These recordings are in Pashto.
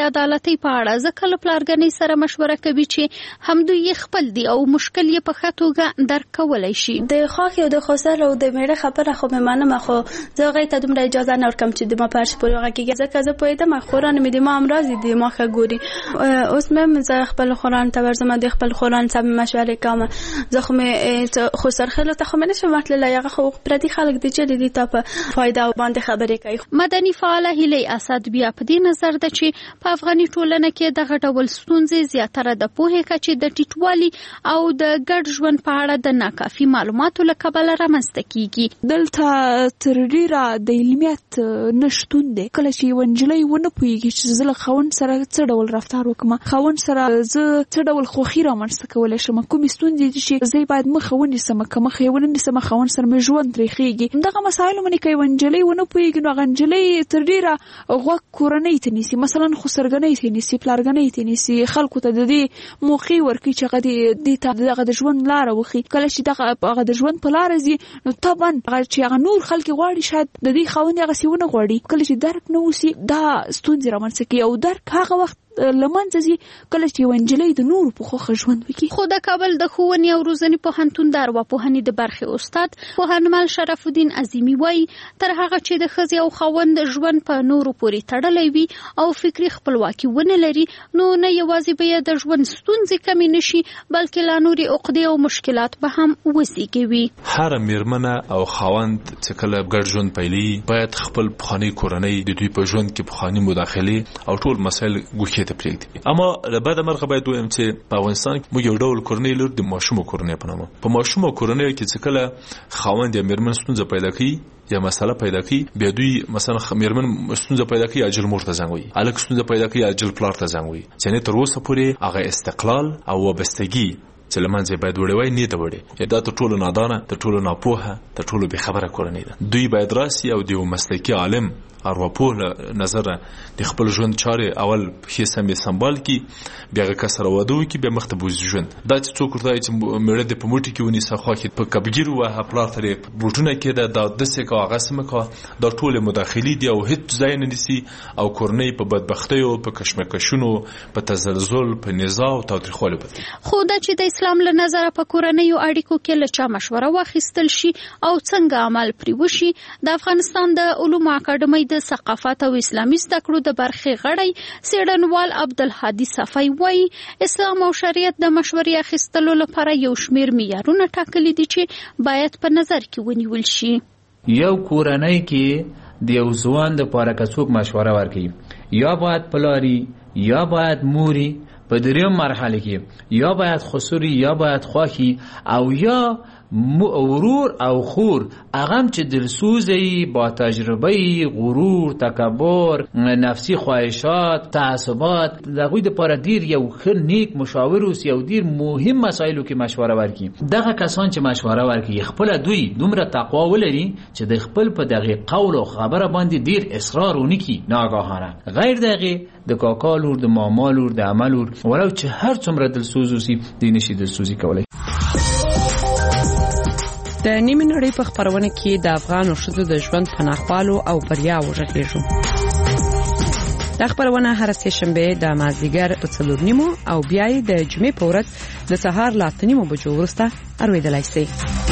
عدالتۍ په اړه ځکه له پلارګنۍ سره مشوره کوي چې همدوی خپل دي او مشکل یې په ښه توګه درک کولی شي. د خوښې او د خسر او د میړه خبره خو مې منم، خو زه هغې ته دومره اجازه نه ورکوم چې د ما په هر شي پورې وغږېږي، ځکه زه پوهېدم خوران مې د ما همراز دي، ما ښه ګوري. اوس مې زه خپل خوران ته ورځم، د خپل خوران سره مشورې کوم. زه خو مې خسرخېلو ته خو مې نشم ورتللی، هغه خو پردي خلک دي چې دي ته په فایده باندې خبرې کوي. مدني فعاله هیلې اسد بیا په دې نظر ده چې په افغاني ټولنه کې دغه ډول ستونزې زیاتره د پوهې کچې د ټیټوالي او د ګډ ژوند په اړه د ناکافي معلوماتو له کبله رامنځته کیږي. دلته تر ډیره د علمیت نشتون دی. کله چې یوه نجلۍ ونه پوهېږي چې زه له خاوند سره څه ډول رفتار وکړم، خاوند سره زه څه ډول خوښي رامنځته کولی شم، کومې ستونزې دي چې زه باید مخه ونیسم، که مخه یې ونه نیسم خاوند سره مې ژوند ترې خېږي. دغه مسایلو باندې که یوه نجلۍ ونه پوهېږي نو هغه نجلۍ تر ډیره غوږ کورنۍ ته نیسي، مثلا خسرګنۍ ته نیسي، پلارګنۍ ته نیسي، خلکو ته د دې موقع ورکوي چې هغه دې ته دغه د ژوند لاره وښي. کله چې هغه د ژوند په لاره ځي نو طبعا چې هغه نور خلک غواړي شاید د دې خاوند هغسې ونه غواړي. کله چې درک نه وسي دا ستونزې رامنځته کوي، او درک هغه وخت لمنځه ځي کله چې یوه نجلۍ د نورو په خوښه ژوند وکړي. خو د کابل د ښوونې او روزنې پوهنتون د ارواپوهنې د برخې استاد پوهنمل شرف الدین عظیمي وایي تر هغه چې د ښځې او خاوند ژوند په نورو پورې تړلی وي او فکري خپلواکي ونه لري نو نه یوازې به یې د ژوند ستونزې کمې نشي بلکې لا نورې عقدې او مشکلات به هم وزېږوي. هره میرمنه او خاوند چې کله ګډ ژوند پیلي باید خپل پخوانۍ کورنۍ د دوی په ژوند کې پخوانۍ مداخلې او ټول مسایل ګوښې ته پرېږدي. اما له بده مرغه باید ووایم چې په افغانستان کې موږ یو ډول کورنۍ لرو د ماشومو کورنۍ په نامه. په ماشومو کورنیو کې چې کله خاوند یا میرمن ستونزه پیدا کوي یا مسله پیدا کوي، بیا دوی مثلا میرمن ستونزه پیدا کوي اجل مور ته زنګ وایي، هلک ستونزه پیدا کوي اجل پلار ته زنګ وایي. یعنې تر اوسه پورې هغه استقلال او وابستګي چې له منځه باید وړی وای نه ده وړې. دا تر ټولو نادانه، تر ټولو ناپوهه، تر ټولو بېخبره کورنۍ ده. دوی باید راسي او د یو مسلکي عالم ارواپوه له نظره د خپل ژوند چارې اول ښې سمې سمبال کړي، بیا هغه کس سره واده وکړي، بیا مخته بوځي ژوند. دا چې څوک ورته وایي چې میړه دې په موټي کې ونیسه، خواښې په کبګیر ووهه، پلار ته یې بوټونه کېده، دا داسې کوه هغسې مه کوه، دا ټولې مداخلې دي او هېڅ ځای نه نیسي او کورنۍ په بدبختیو، په کشمکشونو، په تزلزل، په نزاع او تاوتریخوالي بدلېږي. خو دا چې د اسلام له نظره په کورنیو اړیکو کې له چا مشوره واخیستل شي او څنګه عمل پرې وشي، د افغانستان د علومو اکاډمۍ د ثقافت او اسلامي زده کړو د برخې غړی څېړنوال عبدالهادي صفی وایي اسلام او شریعت د مشورې اخیستلو لپاره یو شمېر معیارونه ټاکلي دي چې باید په نظر کې ونیول شي. یو کورنۍ کې د یو ځوان دپاره که څوک مشوره ورکوي، یا باید پلاري یا باید موري، په دریم مرحله کې یا باید خسوري یا باید خوښي، او یا ورور او خور اغم چې دلسوزی با تجربه غرور، تکبر، نفسی خواهشات، تعصبات، دغوی د پاره دیر یو ښه نیک مشاور اوس، یو دیر مهم مسایلو کې مشوره ورکړي. دغه کسان چې مشوره ورکړي خپل دوی دومره تقوا ولري چې د خپل په دغه قول او خبره باندې دیر اصرار ونکړي ناګهانه، غیر دغه د کاکا لور، د ماما لور، د عمه لور، ولو چې هر څومره دلسوز اوسي دی نشي دلسوزي کولی. د نیمې نړۍ په خپرونه کې د افغانو ښځو د ژوند په ناخوالو او بریاوو غږیږو. دا خپرونه هر سه شنبه د مازدیګر په 4:30 او بیا د جمعې په ورځ د سهار له 8:30 بجو وروسته اورېدلای شئ.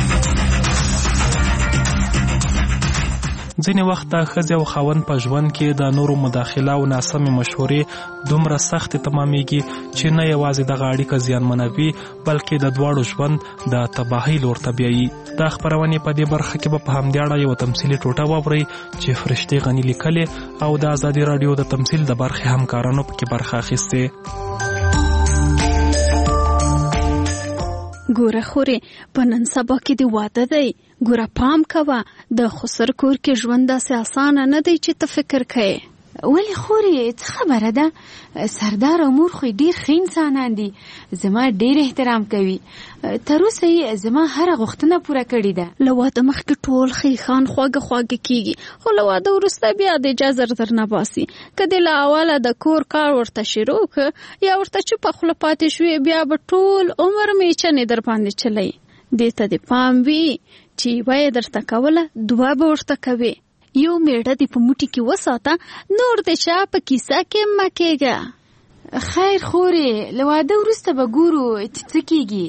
ځینې وخت د ښځې او خاوند په ژوند کې د نورو مداخله او ناسمې مشورې دومره سختې تمامېږي چې نه یوازې دغه اړیکه زیانمنوي بلکې د دواړو ژوند د تباهۍ لور ته بیایي. دا خپرونې په دې برخه کې به په همدې اړه یو تمثیلي ټوټه واورئ چې فرشتې غني لیکلې او د ازادي راډیو د تمثیل د برخې همکارانو پکې برخه اخیستې. ګوره خورې په نن سبا کې د واده دی، ګوره پام کوه، د خسر کور کې ژوند داسې اسانه نه دی چې ته فکر کوې. ولی خورې څه خبره ده، سردار او مور خو ډیر ښه انسانان دي، زما ډیر احترام کوي، تر اوسه یې زما هره غوښتنه پوره کړې ده. له واده مخکې ټول ښیښان خواږه خواږه کیږي، خو له واده وروسته بیا د اجازه درنه باسي. که دې له اوله د کور کار ورته شروع کړه یا ورته چوپه خوله پاتې شوې بیا به ټول عمر میچنې در باندې چلی. دې ته دې پام وي چې یوه یې درته کوله دوه به ورته کوې، یو میړه دې په موټي کې وساته، نور د چا په کیسه کې مه کېږه. خیر خورې، له واده وروسته به ګورو چې څه کېږي.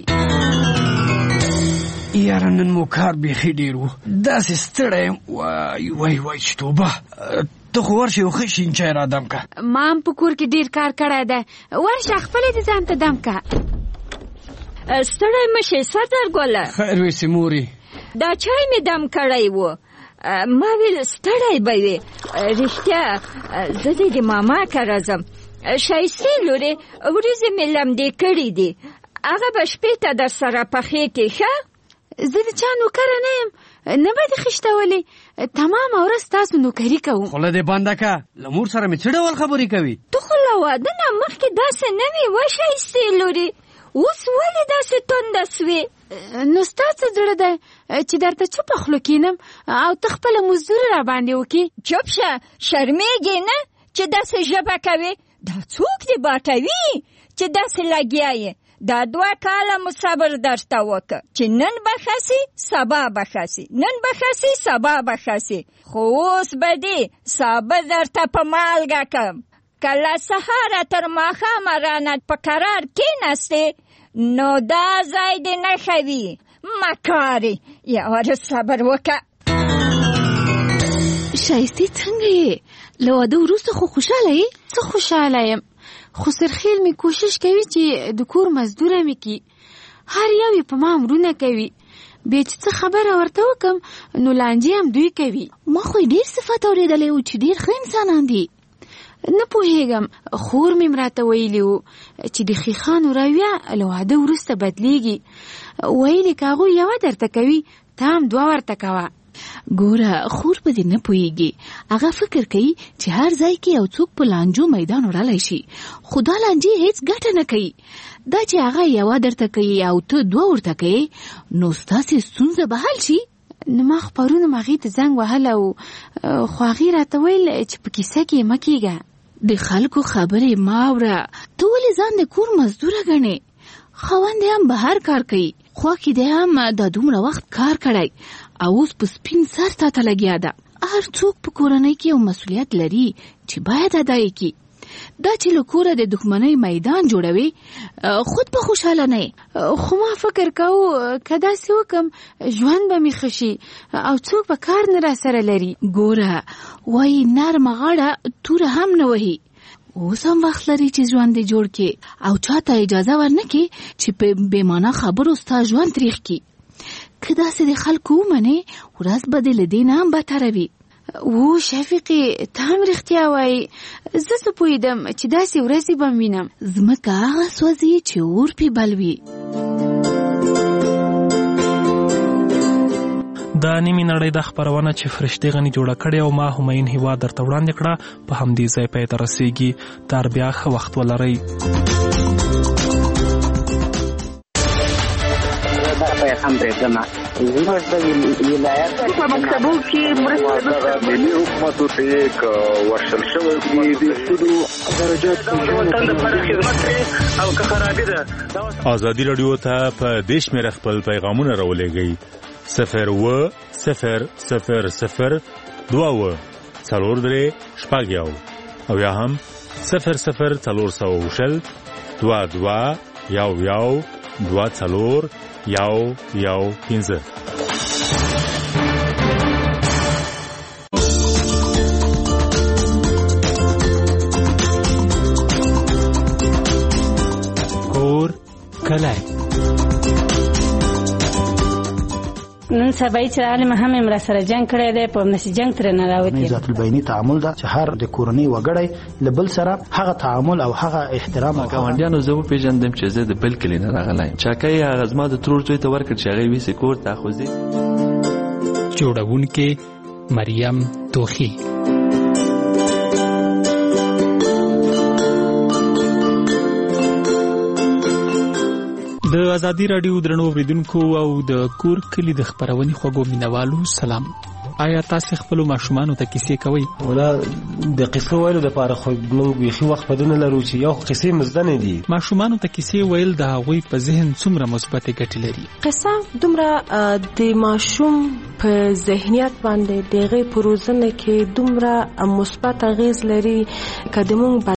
یاره نن مو کار بیخي ډېر و، داسې ستړی یم. وای چې توبه، ته خو ورشه یو ښه شین چای را دم که. ما هم په کور کې ډېر کار کړی دی، ورشه خپله دې ځان ته دم که. ستړی مه شې سردار ګله. خیر ویسې مورې، دا چای مې دم کړی و، ما ویل ستړی به وې. رښتیا زه دې د ماما کره ځم. ښایستې لورې وریځې مې لمدې کړي دي، هغه به شپې ته در سره پخې کې. ښه زه د چا نوکره نه یم، نه به دې خیشتولې، تمامه ورځ تاسو نوکري کوم. خوله دې بنده که، له مور سره مې څه ډول خبرې کوي؟ ته خو له واده نه مخکې داسې نه وې ښایستې لورې، اوس ولې داسې تنده سوې؟ نو ستا څه زړه دی چې درته چوپه خوله کښېنم او ته خپله مزدوري را باندې وکړې؟ چوپ شه، شرمېږې نه چې داسې ژبه کوې؟ دا څوک دې باټوي چې داسې لګیا یې؟ دا 2 کاله مو صبر درته وکړه چې نن به خسي سبا به خسي، نن به خسي سبا به خسي، خو اوس به دې سابه درته په مالګه کړم. کله سهاره تر ماښامه رانه په قرار کېناستې نو دا ځای دې نه ښوي. مکارې یوه صبر وکړه. ښایستې څنګه یې؟ له واده وروسته خو خوشحاله یې؟ څه خوشحاله یم، خو سرخیل مې کوشش کوي چې د کور مزدوره مې کړي، هر یو یې په ما امرونه کوي، بیا چې څه خبره ورته وکم نو لانجې هم دوی کوي. ما خو ډېر صفت اورېدلی و چې ډېر ښه انسانان دي. نه پوهېږم، خور مې راته ویلي و چې د ښیښانو رویه له واده وروسته بدلیږي، ویلې که هغوی یوه درته کوي ته هم 2 ورته کوه. ګوره خور به دې نه پوهېږي، هغه فکر کوي چې هر ځای کې یو څوک په لانجو میدان وړلی شي، خو دا لانجې هیڅ ګټه نه کوي. دا چې هغه یوه درته کوي او ته 2 ورته کوي نو ستاسې ستونزه به حل شي. نو ما خو پرون هغې ته زنګ وهلی و، خو هغې راته ویل چې په کیسه کې مه کېږه. د خلکو خبرې مه اوره، ته ولې ځان د کور مزدوره ګڼې؟ خاوند هم بهر کار کوي، خواښې دی هم دا دومره وخت کار کړی او اوس په سپین سر تا ته لګیا ده. هر څوک په کورنۍ کې یو مسؤلیت لري چې باید ادا یې کړي. دا چې له کوره د دښمنۍ میدان جوړوي خود به خوشحاله نه یې. خو ما فکر کوو که داسې وکم ژوند به مې ښه شي او څوک به کار نه را سره لري. ګوره وایي نرمه غاړه توره هم نه وهي. اوس هم وخت لري چې ژوند دې جوړ کړي او چاته اجازه ورنه کړي چې په بېمانه خبرو ستا ژوند تریخ کړي. که داسې د خلکو ومنې ورځ به دې له دې نه هم بدتره وي. شفیقې ته هم رښتیا وایي، زه څه پوهېدم چې داسې ورځې به وینم. ځمکه هغه سوځي چې اور پې بل وي. دا نیمې نړۍ د خپرونه چې فرشتې غني جوړه کړې او ما همایون هیوا درته وړاندې کړه په همدې ځای پای ته رسېږي. تر بیا ښه وخت ولرئ. هم برېږدمه زموږ د ولایت په مکتبو کې مرسته ملي حکومتو ته یې که ورشل شوی دي د سودو درجات وطن لپاره خدمت او که خرابي ده. ازادي راډیو ته په دې شمېره خپل پیغامونه راولېږئ 0100 22 4 او یا هم 00 22 11 24 15. کور کلی نن سبا چې عالم هم را سره جنگ کړی دی، په نشي جنگ تر نه راوتی. ذات البینی تعامل دا چې هر د کورنۍ وګړی له بل سره هغه تعامل او هغه احترام او ګاونډیانو زه پیژندم چې زه د بل کلی نه راغلی. چاکۍ هغه زما د ترور زوی ته ورکړ چې هغه ویسې کور ته خوځي. جوړونکې مریم توخی. د ازادي راډیو درنو اوریدونکو او د کور کلی د خبرونې خوږو مینوالو سلام. آیا تاسو خپل ماشومان ته کیسې کوي؟ ولا د قصو ویلو لپاره خو موږ بيخي وخت پدونه لرو چې یو قصې مزدنه دي. ماشومان ته کیسې ویل د هغوی په ذهن څومره مثبت ګټې لري؟ قصه دومره د ماشوم په ذهنیت باندې دغه پروزنه کې دومره مثبت اغیز لري کله موږ